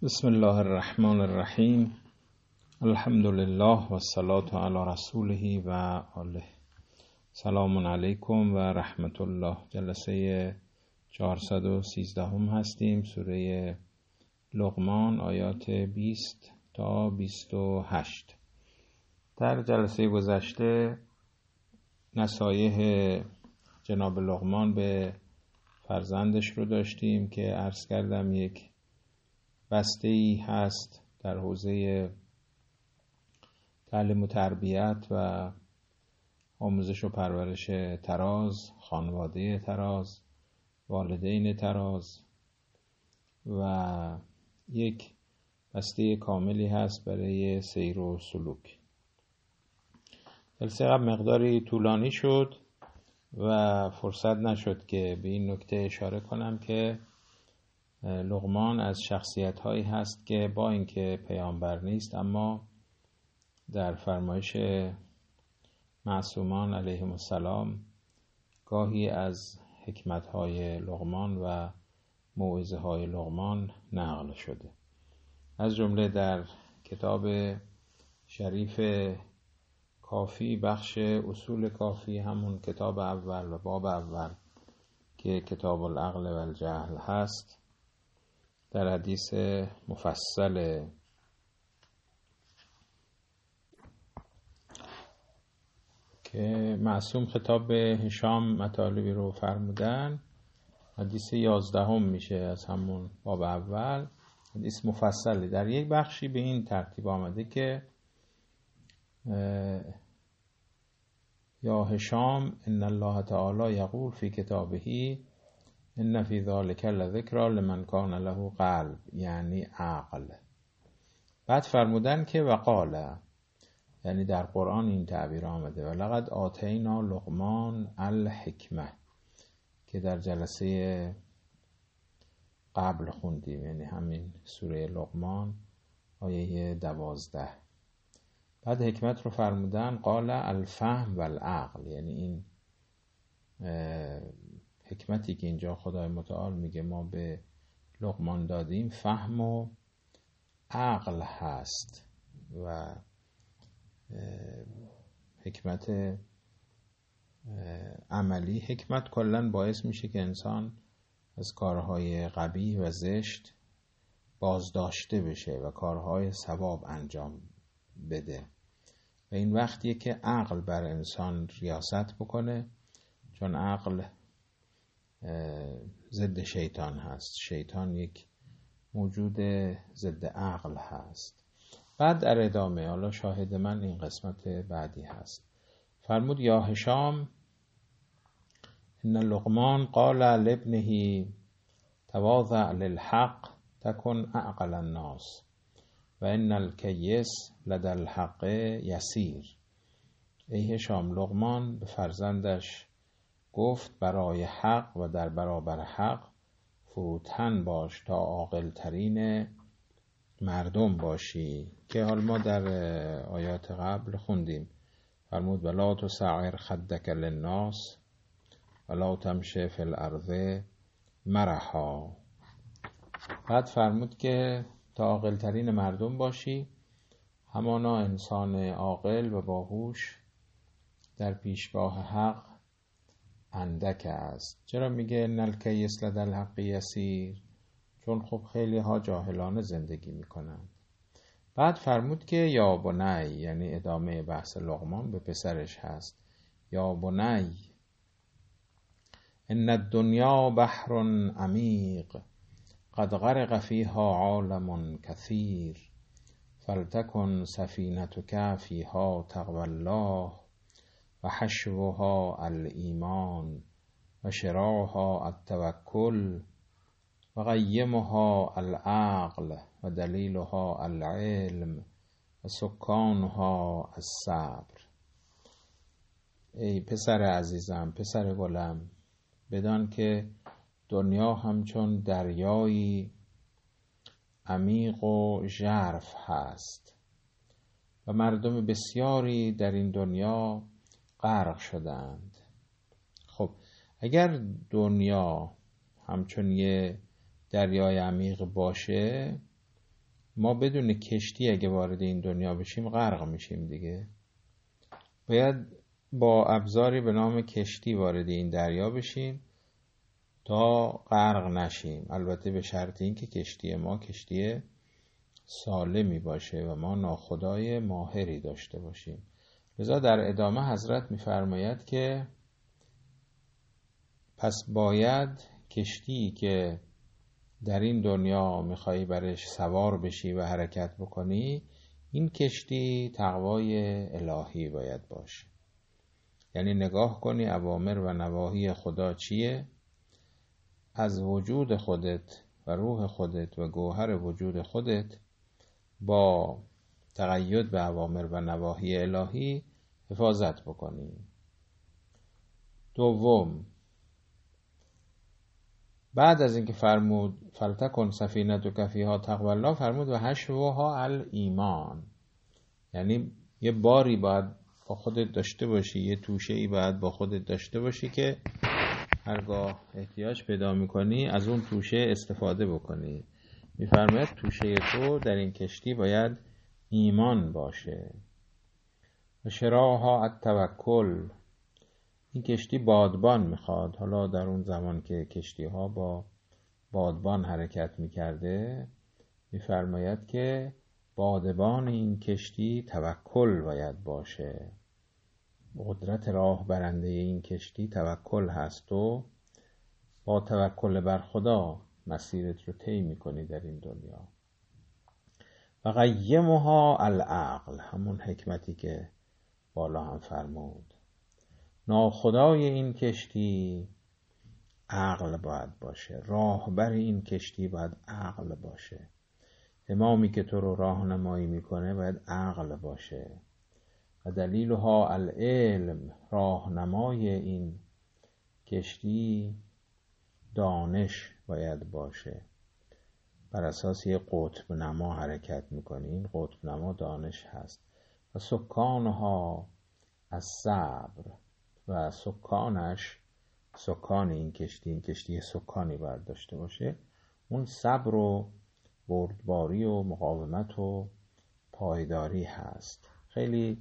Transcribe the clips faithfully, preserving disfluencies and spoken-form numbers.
بسم الله الرحمن الرحیم. الحمد لله و الصلاة علی رسوله و آله. سلام علیکم و رحمت الله. جلسه چهارصد و سیزده هم هستیم. سوره لقمان، آیات بیست تا بیست و هشت. در جلسه گذشته نصایح جناب لقمان به فرزندش رو داشتیم که عرض کردم یک بسته‌ای هست در حوزه تعلیم و تربیت و آموزش و پرورش تراز، خانواده تراز، والدین تراز و یک بسته کاملی هست برای سیر و سلوک. جلسه قبل مقداری طولانی شد و فرصت نشد که به این نکته اشاره کنم که لقمان از شخصیت هایی هست که با اینکه پیامبر نیست اما در فرمایش معصومان علیهم السلام گاهی از حکمت های لقمان و موعظه های لقمان نقل شده. از جمله در کتاب شریف کافی، بخش اصول کافی، همون کتاب اول و باب اول که کتاب العقل و الجهل هست، در حدیث مفصل که معصوم خطاب به هشام مطالبی رو فرمودن، حدیث یازدهم میشه از همون باب اول. حدیث مفصلی در یک بخشی به این ترتیب آمده که یا هشام ان الله تعالی یقول فی کتابه ان فی ذلک لذکری لمن کان له قلب، یعنی عقل. بعد فرمودن که وقال، یعنی در قرآن این تعبیر آمده ولقد آتینا لقمان الحکمه که در جلسه قبل خوندیم، یعنی همین سوره لقمان آیه دوازده. بعد حکمت رو فرمودن قال الفهم والعقل، یعنی این حکمتی که اینجا خدای متعال میگه ما به لقمان دادیم فهم و عقل هست و حکمت عملی. حکمت کلن باعث میشه که انسان از کارهای قبیح و زشت بازداشته بشه و کارهای ثواب انجام بده و این وقتیه که عقل بر انسان ریاست بکنه، چون عقل ضد شیطان هست. شیطان یک موجود ضد عقل هست. بعد در ادامه، حالا شاهد من این قسمت بعدی هست، فرمود یا هشام ان لقمان قال لابنه تواضع للحق تكن اعقل الناس و ان الکیس لدى الحق یسیر. ای هشام، لقمان به فرزندش گفت برای حق و در برابر حق فروتن باش تا عاقل ترین مردم باشی، که حال ما در آیات قبل خوندیم. فرمود ولا تسعر خدک للناس ولا تمشی فی الارض مرحا. بعد فرمود که تا عاقل ترین مردم باشی، همانا انسان عاقل و باهوش در پیشگاه حق اندک است. چرا میگه نلکیس لدى الحق یسیر؟ چون خب خیلی ها جاهلانه زندگی میکنند. بعد فرمود که یا بنی، یعنی ادامه بحث لقمان به پسرش هست. یا بنی ان الدنیا بحر عمیق قد غرق فیها عالم کثیر فلتکن سفینتک فیها تقوی الله و حشوها الایمان و شراعها التوکل و قیمها العقل و دلیلها العلم و سکانها الصبر. ای پسر عزیزم، پسر گلم، بدان که دنیا همچون دریایی عمیق و ژرف هست و مردم بسیاری در این دنیا غرق شدند. خب اگر دنیا همچون یه دریای عمیق باشه، ما بدون کشتی اگه وارد این دنیا بشیم غرق میشیم دیگه. باید با ابزاری به نام کشتی وارد این دریا بشیم تا غرق نشیم، البته به شرط این که کشتی ما کشتی سالمی باشه و ما ناخدای ماهری داشته باشیم. لذا در ادامه حضرت می‌فرماید که پس باید کشتی که در این دنیا میخوایی برش سوار بشی و حرکت بکنی، این کشتی تقوای الهی باید باشه. یعنی نگاه کنی اوامر و نواهی خدا چیه، از وجود خودت و روح خودت و گوهر وجود خودت با تقید به اوامر و نواهی الهی حفاظت بکنی. دوم، بعد از اینکه فرمود فلتکن سفینة فیها تقوی الله، فرمود و حشوها الایمان، یعنی یه باری باید با خودت داشته باشی، یه توشه ای باید با خودت داشته باشی که هرگاه احتیاج پیدا میکنی از اون توشه استفاده بکنی. میفرماید توشه تو در این کشتی باید ایمان باشه. و شراها التوکل، این کشتی بادبان میخواد. حالا در اون زمان که کشتی ها با بادبان حرکت میکرده، میفرماید که بادبان این کشتی توکل باید باشه. قدرت راه برنده این کشتی توکل هست و با توکل بر خدا مسیرت رو طی میکنی در این دنیا. و قیمها العقل، همون حکمتی که بالا هم فرمود. ناخدای این کشتی عقل باید باشه، راهبر این کشتی باید عقل باشه. امامی که تو رو راهنمایی میکنه باید عقل باشه. و دلیلها العلم، راهنمای این کشتی دانش باید باشه. بر اساس یه قطب نما حرکت میکنی، این قطب نما دانش هست. و سکانها از صبر، و سکانش، سکان این کشتی، این کشتی سکانی باید داشته باشه، اون صبر و بردباری و مقاومت و پایداری هست. خیلی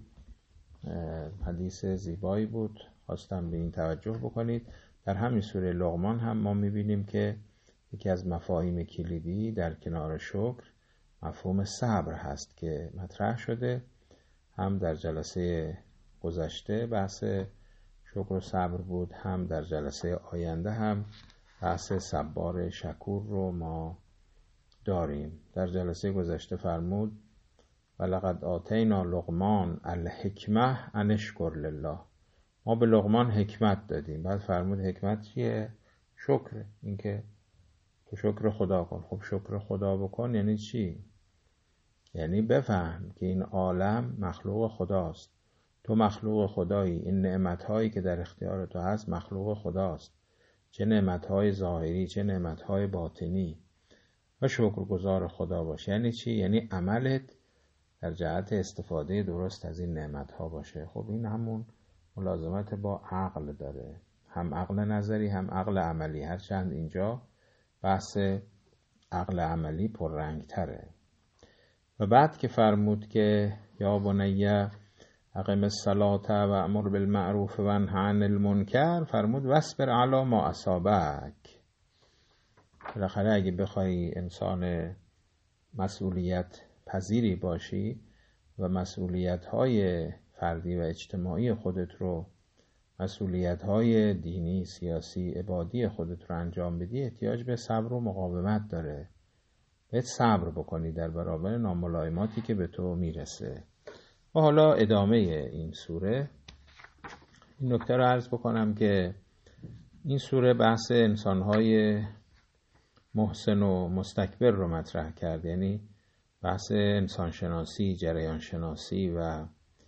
حدیث زیبایی بود، خواستم به این توجه بکنید. در همین سوره لقمان هم ما میبینیم که یکی از مفاهیم کلیدی در کنار شکر مفهوم صبر هست که مطرح شده. هم در جلسه گذشته بحث شکر و صبر بود، هم در جلسه آینده هم بحث صبار شکور رو ما داریم. در جلسه گذشته فرمود ولقد آتینا لقمان الحکمه ان اشکر لله، ما به لقمان حکمت دادیم. بعد فرمود حکمت چیه؟ شکر، اینکه تو شکر خدا کن. خب شکر خدا بکن یعنی چی؟ یعنی بفهم که این عالم مخلوق خداست، تو مخلوق خدایی، این نعمتهایی که در اختیار تو هست مخلوق خداست، چه نعمتهای ظاهری چه نعمتهای باطنی، و شکرگزار خدا باش. یعنی چی؟ یعنی عملت در جهت استفاده درست از این نعمتها باشه. خب این همون ملازمت با عقل داره، هم عقل نظری هم عقل عملی، هرچند اینجا بحث عقل عملی پررنگ تره. و بعد که فرمود که یا بنیه اقم الصلاة و امر بالمعروف و انه عن المنکر، فرمود واصبر علی ما اصابک. بالاخره اگه بخوای انسان مسئولیت پذیری باشی و مسئولیت‌های فردی و اجتماعی خودت رو، مسئولیت‌های دینی، سیاسی، عبادی خودت رو انجام بدی، احتیاج به صبر و مقاومت داره. باید صبر بکنی در برابر ناملایماتی که به تو میرسه. و حالا ادامه این سوره، این نکته رو عرض بکنم که این سوره بحث انسان‌های محسن و مستکبر رو مطرح کرد، یعنی بحث انسانشناسی، جریان شناسی و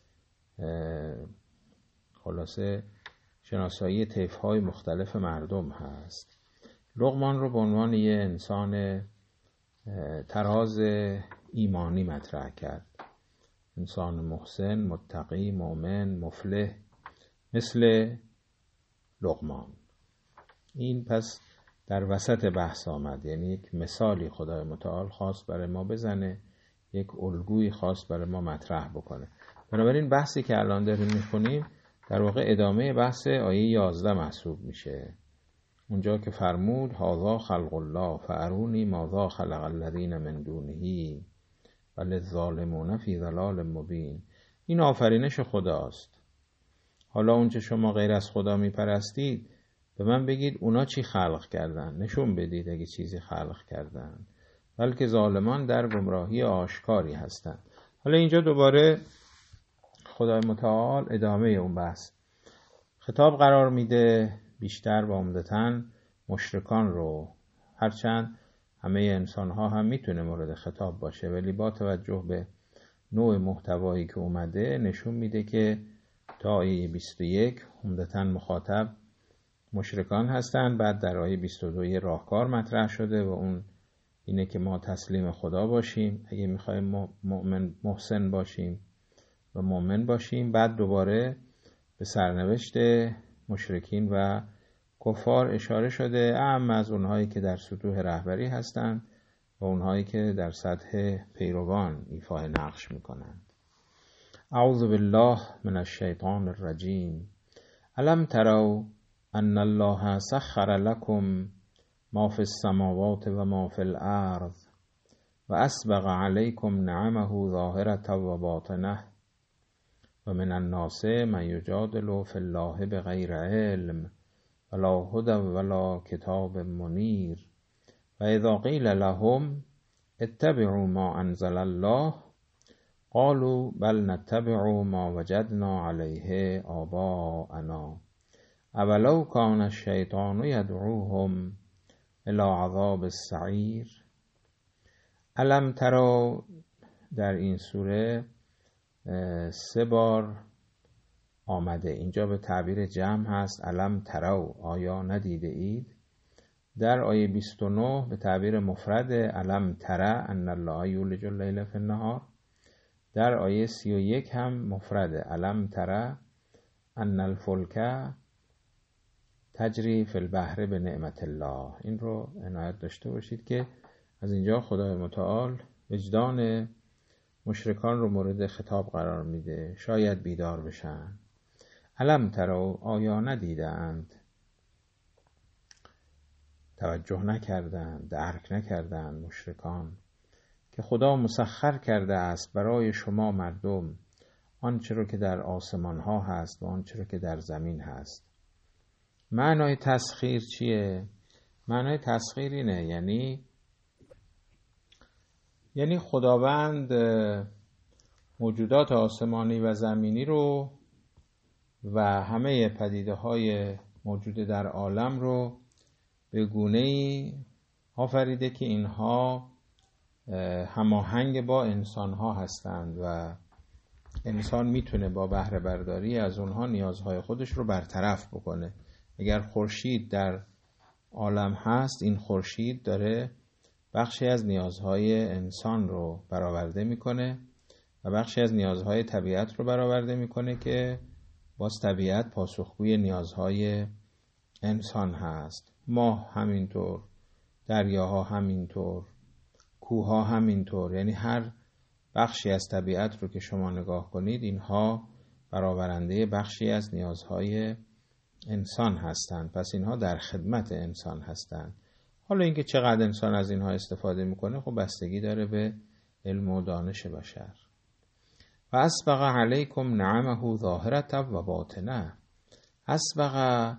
خلاصه شناسایی طیف‌های مختلف مردم هست. لقمان رو به عنوان یه انسان تراز ایمانی مطرح کرد، انسان محسن، متقی، مؤمن، مفلح مثل لقمان. این پس در وسط بحث آمد، یعنی یک مثالی خدای متعال خواست برای ما بزنه یک الگوی خاص برای ما مطرح بکنه. بنابراین بحثی که الان داریم میخونیم در واقع ادامه بحث آیه یازده محسوب میشه، اونجا که فرمود هذا خلق الله فارونی ماذا خلق الذین من دونه وللظالمون فی ضلال مبین. این آفرینش خداست. حالا اونچه شما غیر از خدا میپرستید به من بگید اونا چی خلق کردن، نشون بدید اگه چیزی خلق کردن، بلکه ظالمان در گمراهی آشکاری هستند. حالا اینجا دوباره خدای متعال ادامه اون بحث خطاب قرار میده، بیشتر و عمدتاً مشرکان رو، هرچند همه انسان ها هم میتونه مورد خطاب باشه، ولی با توجه به نوع محتوایی که اومده نشون میده که تا آیه بیست و یک عمدتاً مخاطب مشرکان هستن. بعد در آیه بیست و دو راهکار مطرح شده و اون اینه که ما تسلیم خدا باشیم اگه میخوایم مؤمن محسن باشیم و مؤمن باشیم. بعد دوباره به سرنوشت مشرکین و کفار اشاره شده، اما از اونهایی که در سطوح رهبری هستند و اونهایی که در سطح پیروان ایفای نقش میکنند. اعوذ بالله من الشیطان الرجیم. الم تروا ان الله سخر لكم ما فی السماوات و ما فی الارض و اسبغ علیکم نعمه ظاهرة و باطنه و من الناس من یجادل فی الله بغیر علم ولا هدى ولا کتاب منیر و اذا قیل لهم اتبعوا ما انزل الله قالوا بل نتبع ما وجدنا علیه آباءنا اولو کان الشیطان یدعوهم الی عذاب السعیر. الم تروا در این سوره سه بار آمده، اینجا به تعبیر جمع هست الم تروا آیا ندیده اید. در آیه بیست و نه به تعبیر مفرد الم تره ان الله یولج اللیل فی النهار. در آیه سی و یک هم مفرد الم تره ان الفلک تجری فی البحر به نعمت الله. این رو عنایت داشته باشید که از اینجا خدای متعال وجدان مشرکان رو مورد خطاب قرار میده، شاید بیدار بشن. الم تروا آیا ندیدند، توجه نکردند، درک نکردند مشرکان که خدا مسخر کرده است برای شما مردم آنچه رو که در آسمان ها هست و آنچه رو که در زمین هست. معنای تسخیر چیه؟ معنای تسخیر اینه یعنی یعنی خداوند موجودات آسمانی و زمینی رو و همه پدیده های موجود در عالم رو به گونه‌ای آفریده که اینها هماهنگ با انسان ها هستند و انسان میتونه با بهره برداری از اونها نیازهای خودش رو برطرف بکنه. اگر خورشید در عالم هست، این خورشید داره بخشی از نیازهای انسان رو برآورده میکنه و بخشی از نیازهای طبیعت رو برآورده میکنه که باز طبیعت پاسخگوی نیازهای انسان هست. ماه همینطور، دریاها همینطور، کوهها همینطور. یعنی هر بخشی از طبیعت رو که شما نگاه کنید اینها برآورنده بخشی از نیازهای انسان هستند. پس اینها در خدمت انسان هستند. حالا اینکه چقدر انسان از اینها استفاده میکنه خب بستگی داره به علم و دانش بشر. و اسبغ علیکم نعمه ظاهرة و باطنه. اسبغ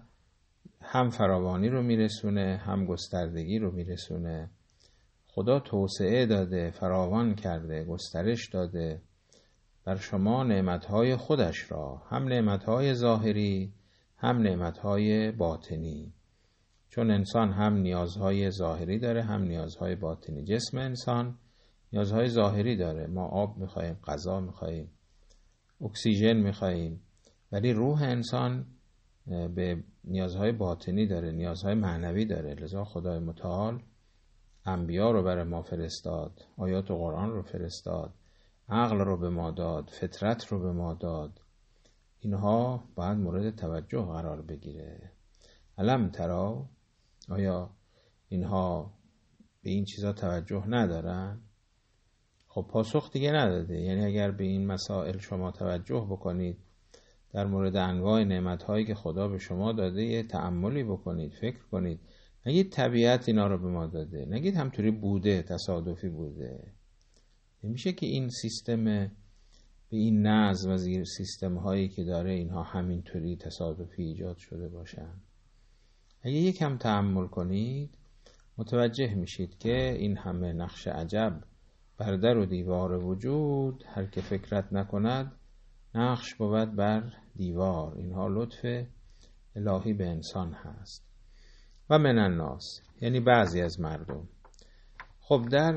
هم فراوانی رو میرسونه هم گستردگی رو میرسونه. خدا توسعه داده، فراوان کرده، گسترش داده بر شما نعمتهای خودش را، هم نعمتهای ظاهری هم نعمتهای باطنی. چون انسان هم نیازهای ظاهری داره هم نیازهای باطنی. جسم انسان نیازهای ظاهری داره، ما آب میخواییم، غذا میخواییم، اکسیژن میخواییم، ولی روح انسان به نیازهای باطنی داره، نیازهای معنوی داره. لذا خدای متعال انبیا رو برای ما فرستاد، آیات قرآن رو فرستاد، عقل رو به ما داد، فطرت رو به ما داد. اینها باید مورد توجه قرار بگیره. الم ترا آیا اینها به این چیزا توجه ندارن؟ خب پاسخ دیگه نداده. یعنی اگر به این مسائل شما توجه بکنید، در مورد انواع نعمت‌هایی که خدا به شما داده یه تأملی بکنید، فکر کنید، نگید طبیعت اینا رو به ما داده، نگید همطوری بوده، تصادفی بوده. نمیشه که این سیستم به این نظم و زیر سیستم هایی که داره اینها همینطوری تصادفی ایجاد شده باشن. اگه یکم تأمل کنید متوجه میشید که این همه نقش عجب بر در و دیوار وجود، هر که فکرت نکند نقش بود بر دیوار. اینها لطف الهی به انسان هست. و من الناس یعنی بعضی از مردم. خب در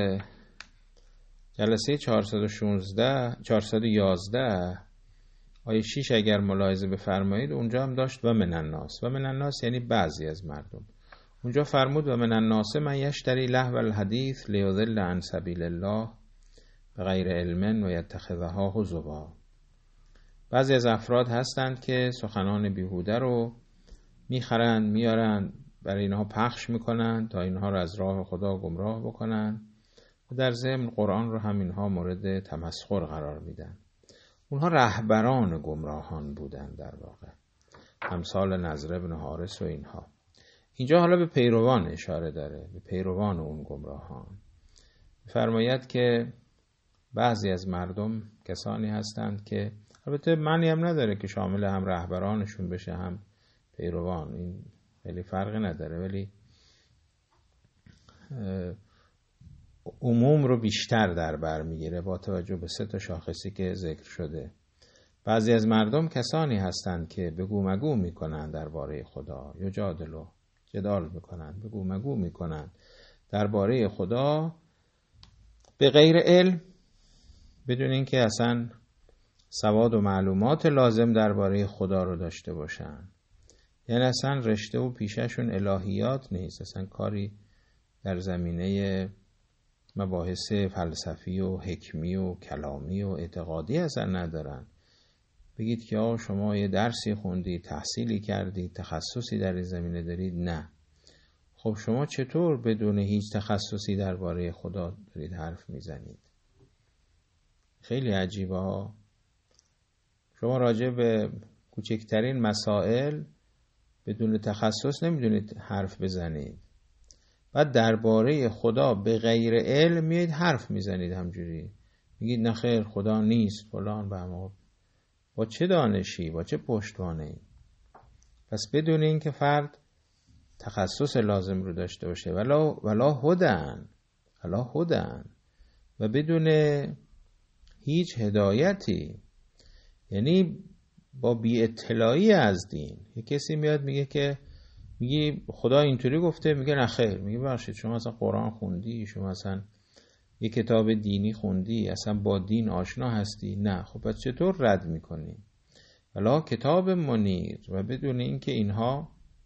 جلسه چهارصد و شانزده چهارصد و یازده آیه شش اگر ملاحظه بفرمایید اونجا هم داشت و من الناس. و من الناس یعنی بعضی از مردم. اونجا فرمود و من الناس من یشتری لهو الحدیث لیضل عن سبیل الله بغیر علم و یتخذها هزوا. بعضی از افراد هستند که سخنان بیهوده رو میخرند، میارن، برای اینها پخش میکنن تا اینها رو از راه خدا گمراه بکنن و در ضمن قرآن رو هم اینها مورد تمسخر قرار میدن. اونها رهبران گمراهان بودن در واقع، امثال نضر بن حارث و اینها. اینجا حالا به پیروان اشاره داره، به پیروان اون گمراهان. فرماید که بعضی از مردم کسانی هستند که البته معنی هم نداره که شامل هم رهبرانشون بشه هم پیروان، این خیلی فرقی نداره، ولی عموم رو بیشتر در بر میگیره با توجه به سه تا شاخصی که ذکر شده. بعضی از مردم کسانی هستند که بگو مگو میکنن درباره خدا، یجادلو جدال میکنن، بگو مگو میکنن درباره خدا به غیر علم، بدون اینکه اصلا سواد و معلومات لازم درباره خدا رو داشته باشن. یعنی اصلا رشته و پیششون الهیات نیست، اصلا کاری در زمینه مباحث فلسفی و حکمی و کلامی و اعتقادی اصلا ندارن. بگید که آه شما یه درسی خوندی، تحصیلی کردی، تخصصی در این زمینه دارید؟ نه. خب شما چطور بدون هیچ تخصصی درباره خدا دارید حرف میزنید؟ خیلی عجیبه ها. شما راجع به کوچکترین مسائل بدون تخصص نمیدونید حرف بزنید، بعد درباره خدا به غیر علم میید حرف میزنید، همجوری میگید نه خیر خدا نیست فلان. به ما با چه دانشی، با چه پشتوانه‌ای؟ پس بدون این که فرد تخصص لازم رو داشته باشه، ولا ولا هدن ولا هدن و بدون هیچ هدایتی، یعنی با بی اطلاعی از دین. یه کسی میاد میگه که میگی خدا اینطوری گفته، میگه نه خیر. میگه بخشید شما اصلا قرآن خوندی، شما اصلا یه کتاب دینی خوندی، اصلا با دین آشنا هستی؟ نه. خب پس چطور رد میکنی؟ ولا کتاب منیر، و بدون اینکه اینها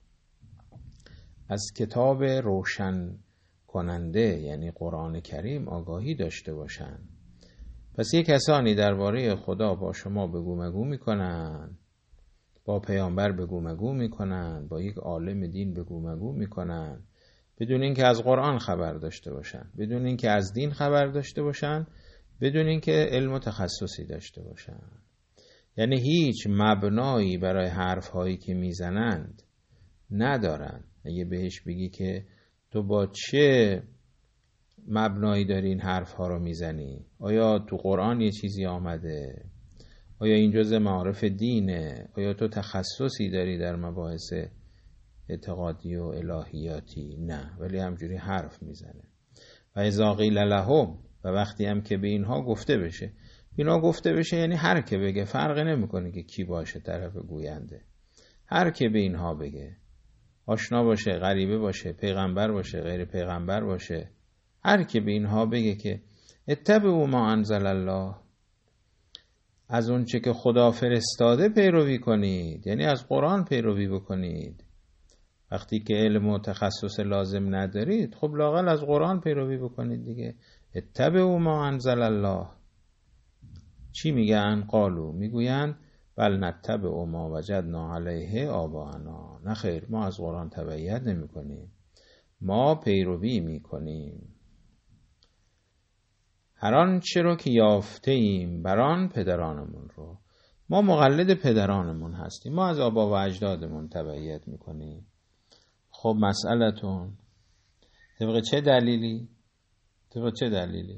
از کتاب روشن کننده یعنی قرآن کریم آگاهی داشته باشن. پس یه کسانی درباره خدا با شما بگو مگو میکنن، با پیامبر بگو مگو میکنن، با یک عالم دین بگو مگو میکنن، بدون اینکه از قرآن خبر داشته باشن، بدون اینکه از دین خبر داشته باشن، بدون اینکه علم و تخصصی داشته باشن. یعنی هیچ مبنایی برای حرف هایی که میزنند ندارن. اگه بهش بگی که تو با چه مبنایی داری این حرف ها رو میزنی؟ آیا تو قرآن یه چیزی آمده؟ آیا این جزء معارف دینه؟ آیا تو تخصصی داری در مباحث اعتقادی و الهیاتی؟ نه، ولی همجوری حرف میزنه. و اذا قیل لهم، و وقتی هم که به اینها گفته بشه، اینا گفته بشه یعنی هر که بگه، فرقی نمیکنه که کی باشه طرف گوینده، هر که به اینها بگه، آشنا باشه، غریبه باشه، پیغمبر باشه، غیر پیغمبر باشه، هر که به اینها بگه که اتبعوا ما انزل الله، از اون چه که خدا فرستاده پیروی کنید، یعنی از قرآن پیروی بکنید. وقتی که علم و تخصص لازم ندارید، خب لااقل از قرآن پیروی بکنید دیگه. اتبعوا ما انزل الله. چی میگن؟ قالو، میگوین بل نتبع ما وجدنا علیه آباءنا. نه خیر، ما از قرآن تبعیت نمی کنیم، ما پیروی می کنیم هر آنچه رو که یافته ایم بران پدرانمون رو. ما مقلد پدرانمون هستیم، ما از آبا و اجدادمون تبعیت میکنیم. خب مسئلتون طبق چه دلیلی؟ طبق چه دلیلی؟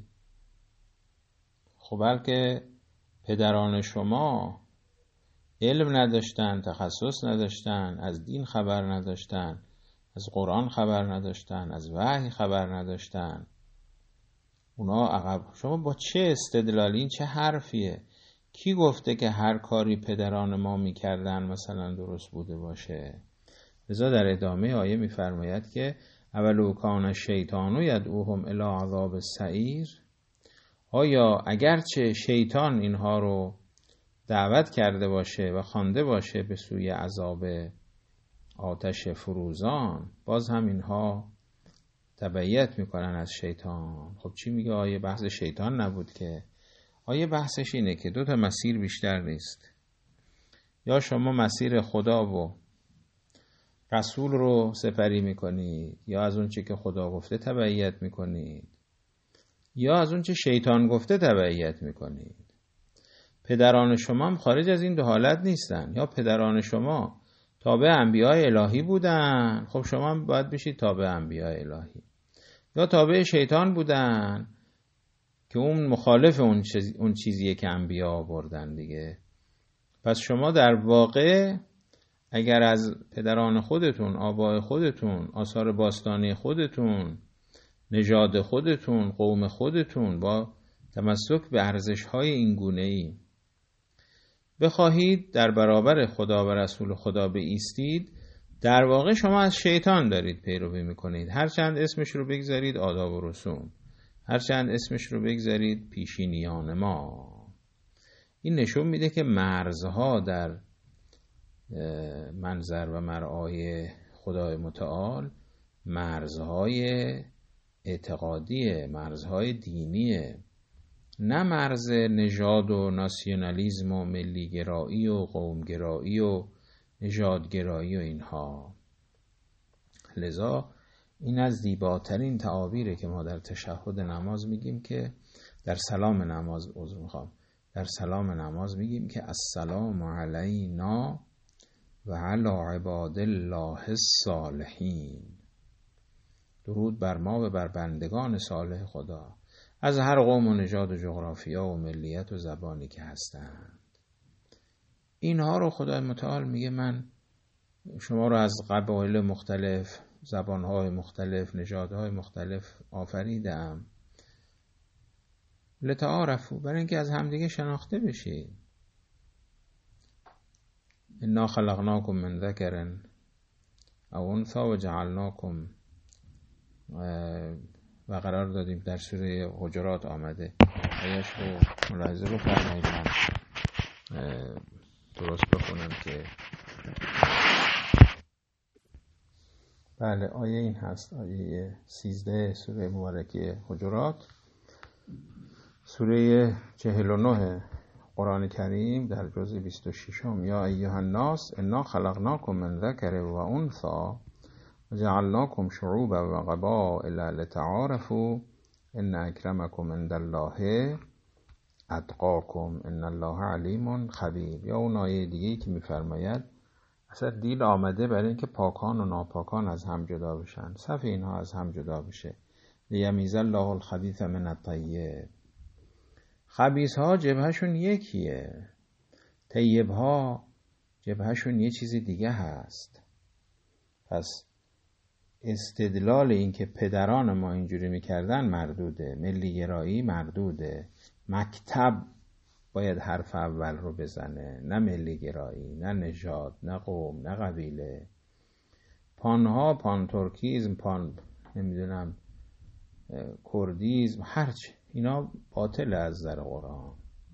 خب بلکه پدران شما علم نداشتن، تخصص نداشتن، از دین خبر نداشتن، از قرآن خبر نداشتن، از وحی خبر نداشتن، اونا عقب. شما با چه استدلالی؟ این چه حرفیه؟ کی گفته که هر کاری پدران ما میکردن مثلا درست بوده باشه؟ لذا در ادامه آیه میفرماید که اولو کان شیطانو یدعوهم الی عذاب السعیر. آیا اگرچه شیطان اینها رو دعوت کرده باشه و خوانده باشه به سوی عذاب آتش فروزان، باز هم اینها تبعیت میکنن از شیطان. خب چی میگه آیه؟ بحث شیطان نبود که. آیه بحثش اینه که دو تا مسیر بیشتر نیست. یا شما مسیر خدا و رسول رو سپری میکنید، یا از اون چی که خدا گفته تبعیت میکنید، یا از اون چی شیطان گفته تبعیت میکنید. پدران شما هم خارج از این دو حالت نیستن. یا پدران شما تابع انبیاء الهی بودن، خب شما هم باید بشید تابع انبیاء الهی. یا تابع شیطان بودن که اون مخالف اون, چیز، اون چیزیه که انبیاء آوردن دیگه. پس شما در واقع اگر از پدران خودتون، آبای خودتون، آثار باستانی خودتون، نژاد خودتون، قوم خودتون با تمسک به ارزش‌های این گونه‌ای بخواهید در برابر خدا و رسول خدا بایستید، در واقع شما از شیطان دارید پیروی میکنید. هرچند اسمش رو بگذارید آداب و رسوم، هرچند اسمش رو بگذارید پیشینیان ما. این نشون میده که مرزها در منظر و مرعای خدای متعال مرزهای اعتقادیه، مرزهای دینیه، نه مرز نژاد و ناسیونالیسم و ملیگرایی و قومگرایی و نژادگرایی و اینها. لذا این از زیباترین تعابیره که ما در تشهد نماز میگیم که در سلام نماز عذر میخوام در سلام نماز میگیم که السلام علینا و علی عباد الله الصالحین. درود بر ما و بر بندگان صالح خدا از هر قوم و نژاد و جغرافیا و ملیت و زبانی که هستند. اینها رو خدای متعال میگه من شما رو از قبایل مختلف، زبانهای مختلف، نژادهای مختلف آفریدم لتعارفوا، برای اینکه از همدیگه شناخته بشید. انا خلقناکم من ذکر او انثی و جعلناکم، و قرار دادیم در سوره حجرات آمده. آیش رو ملاحظه بفرمایید، من درست بخونم که بله آیه این هست، آیه سیزده سوره مبارکه حجرات، سوره چهل و نه قرآن کریم در جزء بیست و ششم. یا ایها الناس انا خلقناکم من ذکر و انثی و جعلناکم شعوبا و قبائل لتعارفوا ان اکرمکم عند الله اتقاکم ان الله علیم خبیر. یا اون آیه دیگه‌ای که می‌فرماید اصلا دین آمده برای اینکه پاکان و ناپاکان از هم جدا بشن، صف اینها از هم جدا بشه. لیمیز الله الخبیث من الطیب. خبیث ها جبهشون یکیه، طیب ها جبهشون یه چیزی دیگه هست. پس استدلال این که پدران ما اینجوری میکردن مردوده، ملی گرایی مردوده. مکتب باید حرف اول رو بزنه، نه ملی گرایی، نه نژاد، نه قوم، نه قبیله. پانها، پان ترکیزم، پان نمیدونم کردیزم، هرچی، اینا باطل از نظر قرآن.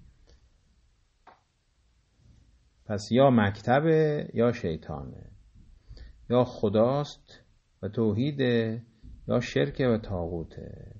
پس یا مکتبه یا شیطانه، یا خداست و توحیده یا شرک و طاغوته.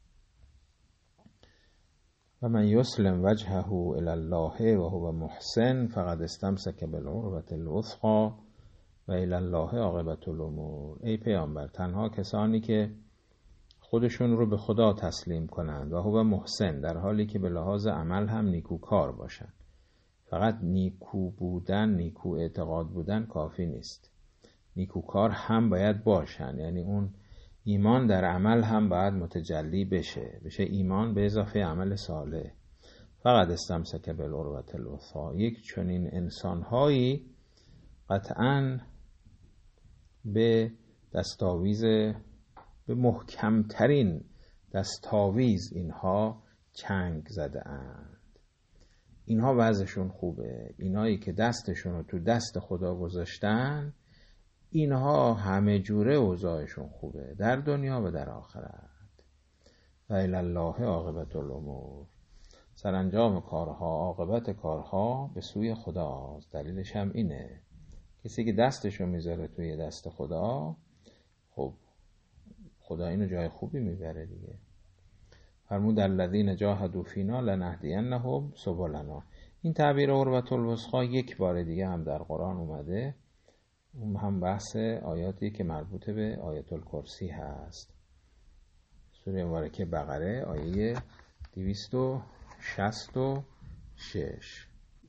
و من یسلم وجهه الی الله و هو محسن فقد استمسک بالعروة الوثقی و الی الله عاقبة الامور. ای پیامبر، تنها کسانی که خودشون رو به خدا تسلیم کنند و هو محسن، در حالی که به لحاظ عمل هم نیکوکار باشند. فقط نیکو بودن، نیکو اعتقاد بودن کافی نیست، نیکوکار هم باید باشن، یعنی اون ایمان در عمل هم باید متجلی بشه بشه ایمان به اضافه عمل صالح. فقط استمسک بالعروة الوثقی، یک چنین انسان‌هایی قطعاً به دستاویز، به محکمترین دستاویز اینها چنگ زده اند. اینها وضعشون خوبه، اینایی که دستشون رو تو دست خدا گذاشتن، اینها همه جوره اوضاعشون خوبه در دنیا و در آخرت. و الی الله عاقبت الامور، سرانجام کارها، عاقبت کارها به سوی خداست. دلیلش هم اینه، کسی که دستشو میذاره توی دست خدا، خب خدا اینو جای خوبی میبره دیگه. فرمود الذین جاهدوا فینا لنهدینهم سبلنا. این تعبیر عروة الوثقی یک بار دیگه هم در قرآن اومده، اون هم بحث آیاتی که مربوط به آیت الکرسی هست. سوره مبارکه بقره آیه دویست و شصت و شش،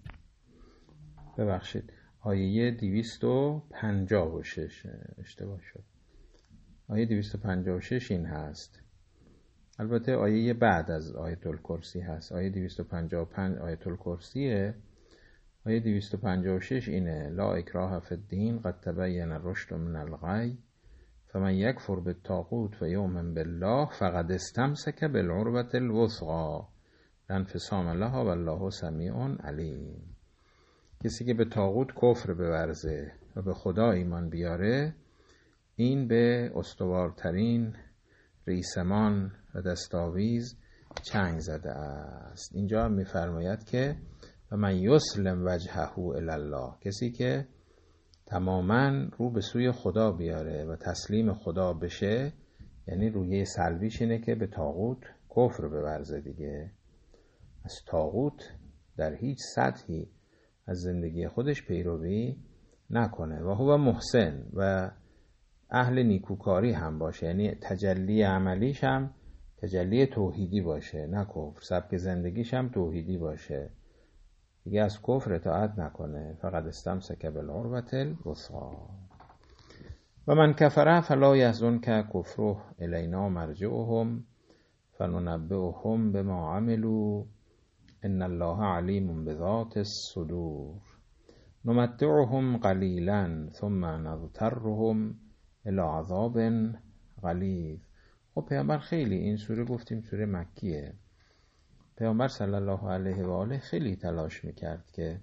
ببخشید آیه دویست و پنجاه و شش، اشتباه شد، آیه دویست و پنجاه و شش این هست. البته آیه بعد از آیت الکرسی هست، آیه دویست و پنجاه و پنج آیت الکرسیه. آیه دویست و پنجاه و شش اینه: لا اکراه فی الدین قد تبین الرشد من الغی فمن یکفر بالطاغوت فیؤمن بالله فقد استمسک بالعروة الوثقی لا انفصام لها والله سمیع علیم. کسی که به طاغوت کفر بورزه و به خدا ایمان بیاره، این به استوارترین ریسمان و دستاویز چنگ زده است. اینجا می‌فرماید که و من یسلم وجهه الی الله، کسی که تماما رو به سوی خدا بیاره و تسلیم خدا بشه، یعنی رویه سلبیش اینه که به طاغوت کفر بورزه دیگه، از طاغوت در هیچ سطحی از زندگی خودش پیروی نکنه. و هو محسن، و اهل نیکوکاری هم باشه، یعنی تجلی عملیش هم تجلی توحیدی باشه، نه کفر. سبک زندگیش هم توحیدی باشه، دیگه از کفر اطاعت نکنه. فقط استمسک بالعروة الوثقی. و من کفر فلا یحزنک کفره الینا مرجعهم فننبئهم بما عملوا ان الله علیم بذات الصدور نمتعهم قلیلا ثم نضطرهم الی عذاب غلیظ. خب پیامبر خیلی، این سوره گفتیم سوره مکیه، پیامبر صلی الله علیه و آله خیلی تلاش میکرد که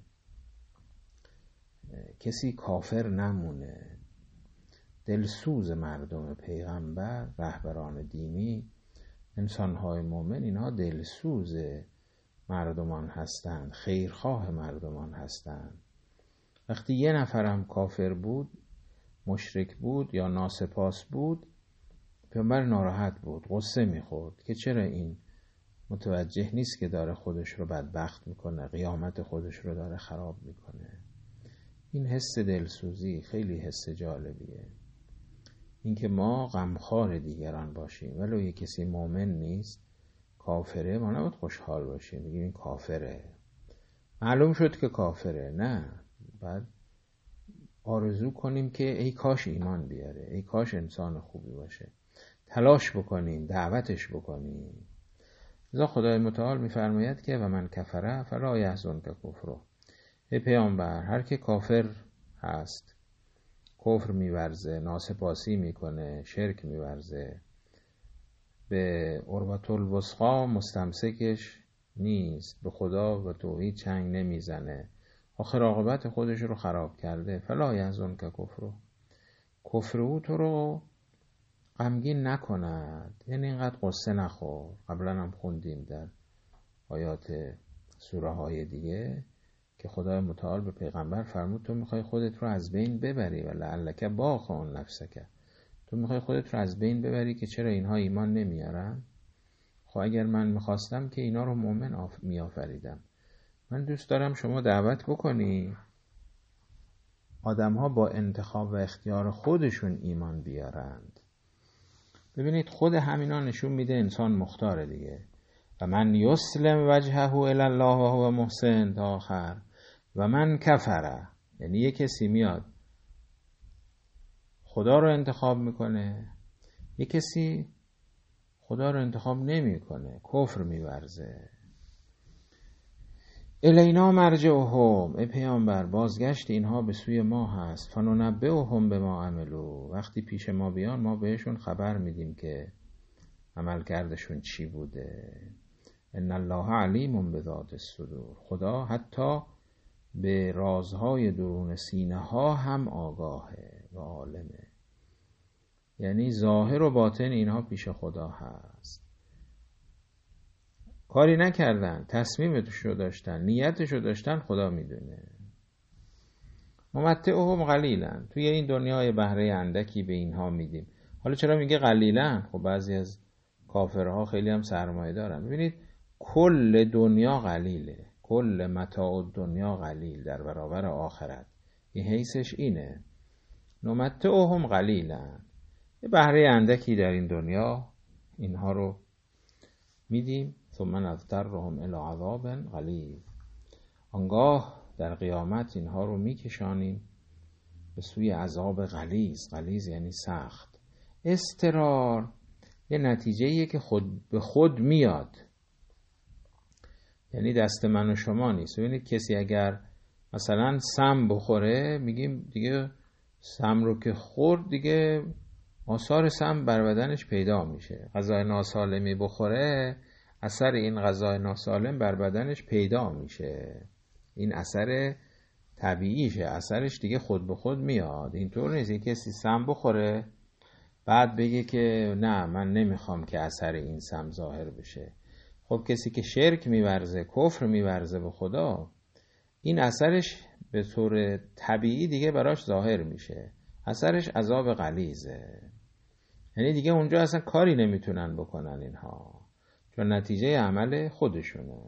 کسی کافر نمونه. دلسوز مردم پیغمبر، رهبران دینی، انسانهای مومن، اینها دلسوز مردمان هستند، خیرخواه مردمان هستند. وقتی یه نفرم کافر بود، مشرک بود یا ناسپاس بود، پیامبر ناراحت بود، غصه میخورد که چرا این متوجه نیست که داره خودش رو بدبخت میکنه، قیامت خودش رو داره خراب میکنه. این حس دلسوزی خیلی حس جالبیه، اینکه ما غمخوار دیگران باشیم. ولو یه کسی مؤمن نیست، کافره، ما نباید خوشحال باشیم بگیم این کافره، معلوم شد که کافره. نه، بعد آرزو کنیم که ای کاش ایمان بیاره، ای کاش انسان خوبی باشه، تلاش بکنیم، دعوتش بکنیم. لذا خدای متعال میفرماید که و من کفره فلا یحزنک کفره. ای پیامبر، هر که کافر هست، کفر میورزه، ناسپاسی میکنه، شرک میورزه، به عروة الوثقی مستمسکش نیست، به خدا و توحید چنگ نمیزنه، آخر عاقبت خودش رو خراب کرده. فلا یحزنک کفره، کفر او تو رو غمگین نکند، یعنی اینقدر قصه نخور. قبلا هم خوندیم در آیات سوره های دیگه که خدای متعال به پیغمبر فرمود تو میخوای خودت رو از بین ببری و لعلک باخع نفسک، تو میخوای خودت رو از بین ببری که چرا اینها ایمان نمیارن. خب اگر من میخواستم که اینا رو مؤمن آف... میآفریدم. من دوست دارم شما دعوت بکنی آدم ها با انتخاب و اختیار خودشون ایمان بیارند. ببینید خود همینا نشون میده انسان مختاره دیگه. و من یسلم وجهه الی الله و هو محسن تا آخر. و من کفره، یعنی یه کسی میاد خدا رو انتخاب میکنه، یه کسی خدا رو انتخاب نمیکنه، کفر میورزه. الینا مرجعهم، ای پیامبر بازگشت اینها به سوی ما هست. فننبئهم بما عملوا، وقتی پیش ما بیان ما بهشون خبر میدیم که عمل کردشون چی بوده. ان الله علیم بذات الصدور، خدا حتی به رازهای درون سینه ها هم آگاهه و عالمه. یعنی ظاهر و باطن اینها پیش خدا هست. کاری نکردن، تصمیمشو داشتن، نیتشو داشتن، خدا میدونه. ممتعهم قلیلا، توی این دنیای بهره اندکی به اینها میدیم. حالا چرا میگه قلیلا؟ خب بعضی از کافرها خیلی هم سرمایه دارن. ببینید کل دنیا قلیله، کل متاع دنیا قلیل در برابر آخرت. این حیثش اینه، نمتعهم قلیلا، یه بهره اندکی در این دنیا اینها رو میدیم. ثم نضطرهم الی عذاب غلیظ، آنگاه در قیامت اینها رو میکشانیم به سوی عذاب غلیظ. غلیظ یعنی سخت. اضطرار یه نتیجه‌ایه که خود به خود میاد، یعنی دست من و شما نیست. ببینید کسی اگر مثلا سم بخوره، میگیم دیگه سم رو که خورد دیگه آثار سم بر بدنش پیدا میشه. غذای ناسالمی بخوره، اثر این غذای ناسالم بر بدنش پیدا میشه. این اثر طبیعیشه، اثرش دیگه خود به خود میاد. اینطور نیست که کسی سم بخوره بعد بگه که نه من نمیخوام که اثر این سم ظاهر بشه. خب کسی که شرک میورزه، کفر میورزه به خدا، این اثرش به طور طبیعی دیگه براش ظاهر میشه. اثرش عذاب غلیظه. یعنی دیگه اونجا اصلا کاری نمیتونن بکنن اینها، چون نتیجه عمل خودشونه.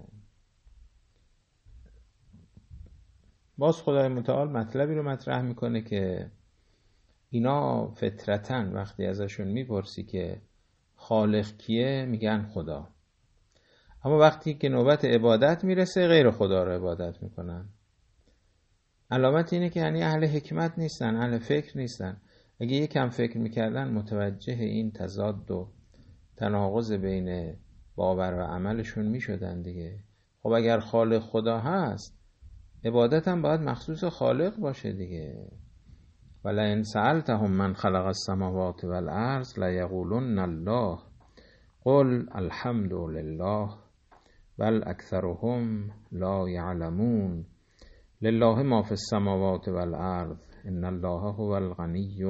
باز خدای متعال مطلبی رو مطرح میکنه که اینا فطرتاً وقتی ازشون میپرسی که خالق کیه، میگن خدا. اما وقتی که نوبت عبادت میرسه غیر خدا رو عبادت میکنن. علامت اینه که یعنی اهل حکمت نیستن، اهل فکر نیستن. اگه یکم فکر میکردن متوجه این تضاد و تناقض بین باور و عملشون میشدن دیگه. خب اگر خالق خدا هست، عبادت هم باید مخصوص خالق باشه دیگه. ولئن سألتهم من خلق السماوات والارض لیقولن الله قل الحمد لله بل اکثرهم لا یعلمون لله ما فی السماوات والارض ان الله هو الغنی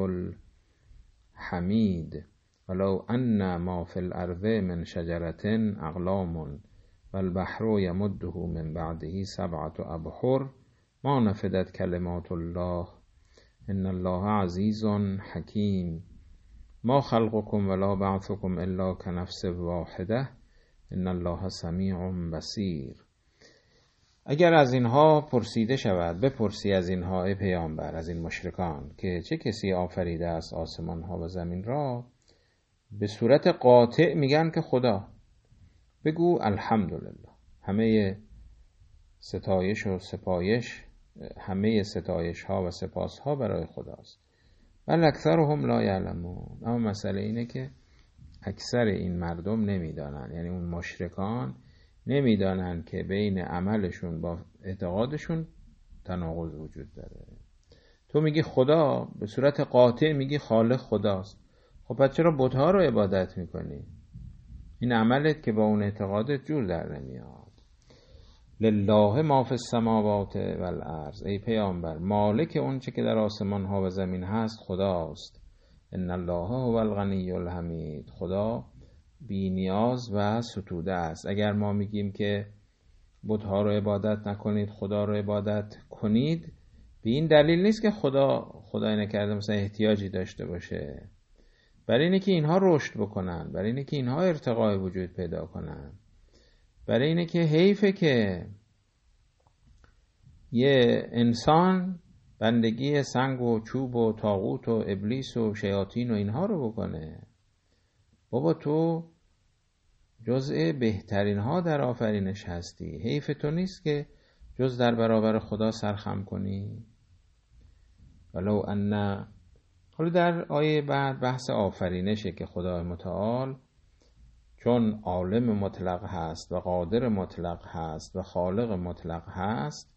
الحمید ولو ان ما فی الارض من شجرة اقلام والبحر یمده من بعده سبعة ابحر ما نفدت کلمات الله ان الله عزیز حکیم ما خلقكم ولا بعثكم الا كنفس واحده ان الله سمیع بصیر. اگر از اینها پرسیده شود، بپرسی از اینها ای پیامبر، از این مشرکان، که چه کسی آفریده است آسمان ها و زمین را، به صورت قاطع میگن که خدا. بگو الحمدلله، همه ستایش و سپایش، همه ستایش ها و سپاس ها برای خداست. بل اکثرهم لا یعلمون، اما مسئله اینه که اکثر این مردم نمیدانن، یعنی اون مشرکان نمیدانن که بین عملشون با اعتقادشون تناقض وجود داره. تو میگی خدا، به صورت قاطع میگی خالق خداست. خب پس چرا بت‌ها رو عبادت میکنی؟ این عملت که با اون اعتقادت جور در نمیاد. لله ما فی السماوات والارض، ای پیامبر مالک اون چه که در آسمان ها و زمین هست خداست. ان الله هو الغنی الحمید، خدا بی نیاز و ستوده است. اگر ما میگیم که بت‌ها رو عبادت نکنید، خدا رو عبادت کنید، به این دلیل نیست که خدا خدای نکرده مثلا احتیاجی داشته باشه. برای اینه که اینها رشد بکنن، برای اینه که اینها ارتقای وجود پیدا کنن، برای اینه که حیفه که یه انسان بندگی سنگ و چوب و طاغوت و ابلیس و شیاطین و اینها رو بکنه. بابا تو جزء بهترین ها در آفرینش هستی، حیف تو نیست که جز در برابر خدا سرخم کنی. ولو ان، حالا در آیه بعد بحث آفرینشه که خدای متعال چون عالم مطلق هست و قادر مطلق هست و خالق مطلق هست،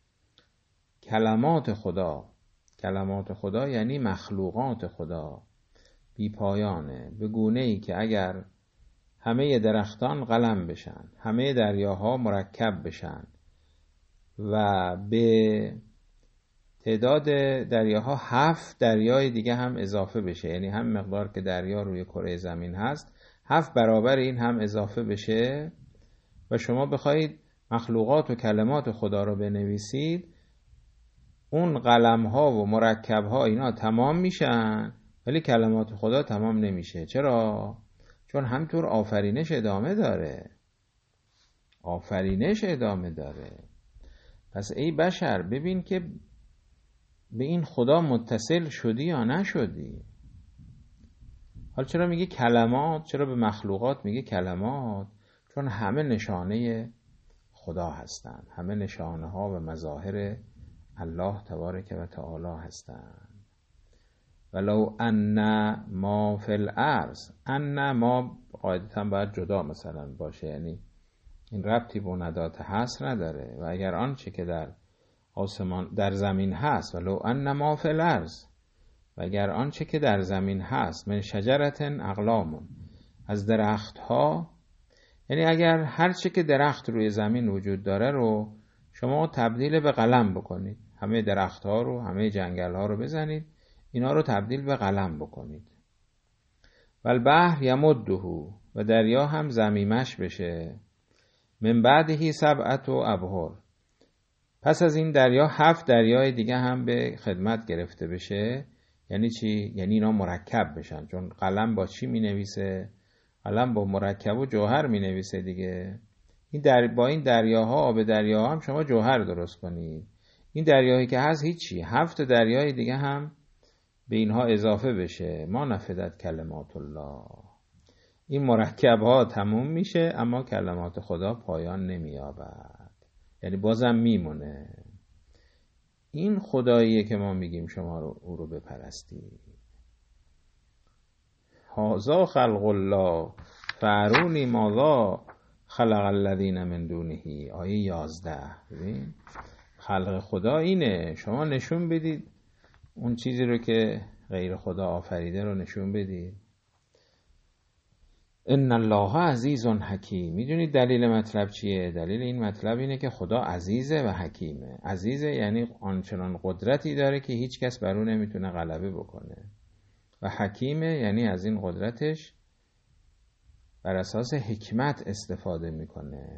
کلمات خدا، کلمات خدا یعنی مخلوقات خدا بی پایانه، به گونه ای که اگر همه درختان قلم بشن، همه دریاها مرکب بشن و به تعداد دریاها هفت دریای دیگه هم اضافه بشه، یعنی هم مقدار که دریا روی کره زمین هست هفت برابر این هم اضافه بشه و شما بخواید مخلوقات و کلمات خدا رو بنویسید، اون قلم ها و مرکب ها اینا تمام میشن ولی کلمات خدا تمام نمیشه. چرا؟ چون همطور آفرینش ادامه داره، آفرینش ادامه داره. پس ای بشر ببین که به این خدا متصل شدی یا نشدی. حالا چرا میگه کلمات؟ چرا به مخلوقات میگه کلمات؟ چون همه نشانه خدا هستند، همه نشانه ها و مظاهر الله تبارک و تعالی هستند. ولو ان ما فی الارض، ان ما قاعدتا باید جدا مثلا باشه، یعنی این ربطی به ندات حصر نداره. و اگر آنچه که در آسمان در زمین هست، ولو ان ما فی الارض، و اگر آنچه که در زمین هست، من شجرت اقلام، از درخت ها، یعنی اگر هر چه که درخت روی زمین وجود داره رو شما تبدیل به قلم بکنید، همه درخت ها رو، همه جنگل ها رو بزنید، اینا رو تبدیل به قلم بکنید. و البحر یمده، و دریا هم ضمیمش بشه، من بعدهی سبعة ابحر، پس از این دریا هفت دریای دیگه هم به خدمت گرفته بشه. یعنی چی؟ یعنی اینا مرکب بشن، چون قلم با چی می نویسه؟ قلم با مرکب و جوهر می نویسه دیگه. این در با این دریاها، آب دریاها هم شما جوهر درست کنید. این دریایی که هست هیچی، هفت دریای دیگه هم به اینها اضافه بشه. ما نفدت کلمات الله، این مرکب ها تموم میشه اما کلمات خدا پایان نمییابد، یعنی بازم میمونه. این خداییه که ما میگیم شما رو او رو بپرستید. هذا خلق الله فارونی ماذا خلق الذین من دونه. آیه یازده. ببین خلق خدا اینه، شما نشون بدید اون چیزی رو که غیر خدا آفریده رو نشون بدید. ان الله عزیز حکیم. میدونید دلیل مطلب چیه؟ دلیل این مطلب اینه که خدا عزیزه و حکیمه. عزیزه یعنی آنچنان قدرتی داره که هیچ کس بر اون نمیتونه غلبه بکنه، و حکیمه یعنی از این قدرتش بر اساس حکمت استفاده میکنه.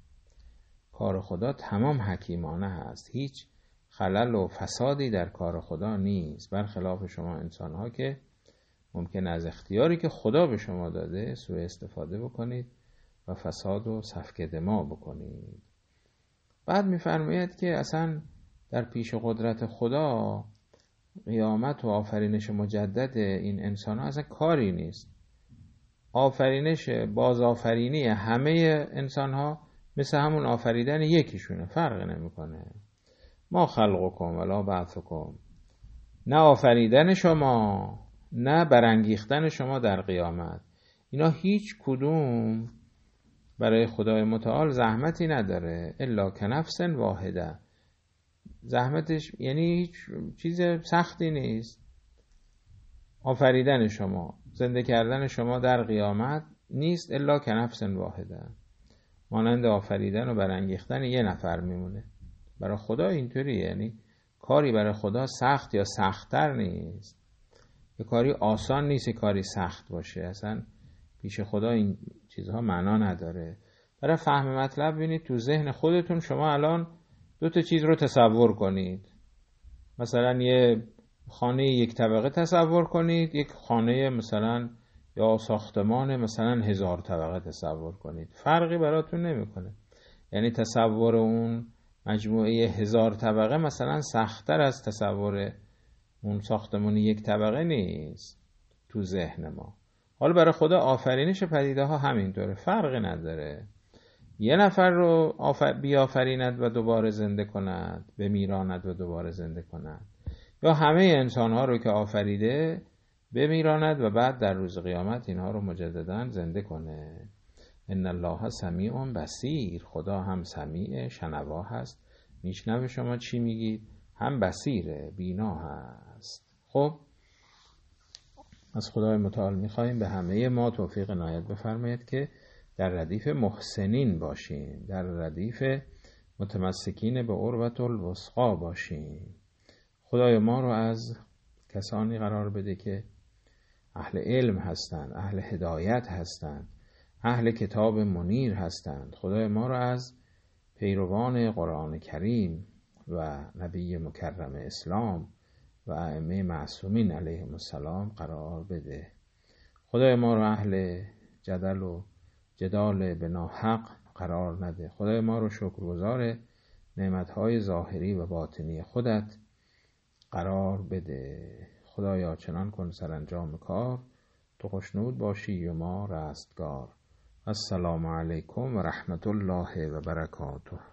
کار خدا تمام حکیمانه هست، هیچ خلل و فسادی در کار خدا نیست، برخلاف شما انسان ها که ممکن از اختیاری که خدا به شما داده سوء استفاده بکنید و فساد و سفک دماء بکنید. بعد میفرماید که اصلا در پیش قدرت خدا قیامت و آفرینش مجدد این انسان ها اصلا کاری نیست. آفرینش باز آفرینی همه انسان ها مثل همون آفریدن یکیشونه، فرق نمیکنه. ما خلقکم ولا بعثکم، نه آفریدن شما نه برانگیختن شما در قیامت، اینا هیچ کدوم برای خدای متعال زحمتی نداره. الا کنفس واحده، زحمتش یعنی هیچ چیز سختی نیست. آفریدن شما، زنده کردن شما در قیامت نیست الا کنفس واحده، مانند آفریدن و برانگیختن یه نفر میمونه. برای خدا اینطوری، یعنی کاری برای خدا سخت یا سخت‌تر نیست. یه کاری آسان نیست یه کاری سخت باشه، اصلا پیش خدا این چیزها معنا نداره. برای فهم مطلب ببینید تو ذهن خودتون شما الان دو تا چیز رو تصور کنید. مثلا یه خانه یک طبقه تصور کنید، یک خانه مثلا یا ساختمان مثلا هزار طبقه تصور کنید. فرقی براتون نمیکنه. یعنی تصور اون مجموعه هزار طبقه مثلا سخت‌تر از تصور اون ساختمان یک طبقه نیست تو ذهن ما. حالا برای خدا آفرینش پدیده ها همینطوره، فرقی نداره. یه نفر رو آفر... بیافریند و دوباره زنده کند، بمیراند و دوباره زنده کند، یا همه انسان ها رو که آفریده بمیراند و بعد در روز قیامت اینها رو مجددا زنده کنه. ان الله سمیع بصیر، خدا هم سمیع، شنوا هست، میشنوه شما چی میگید، هم بصیره، بینا هست. خب از خدای متعال میخواییم به همه ما توفیق عنایت بفرماید که در ردیف محسنین باشیم، در ردیف متمسکین به عروة الوثقی باشیم. خدای ما رو از کسانی قرار بده که اهل علم هستند، اهل هدایت هستند، اهل کتاب منیر هستند. خدای ما رو از پیروان قرآن کریم و نبی مکرم اسلام و ائمه معصومین علیهم السلام قرار بده. خدای ما رو اهل جدل و جدال به ناحق قرار نده. خدای ما رو شکرگزار نعمتهای ظاهری و باطنی خودت قرار بده. خدایا چنان کن سرانجام کار، تو خوشنود باشی و ما رستگار. السلام علیکم و رحمت الله و برکاته.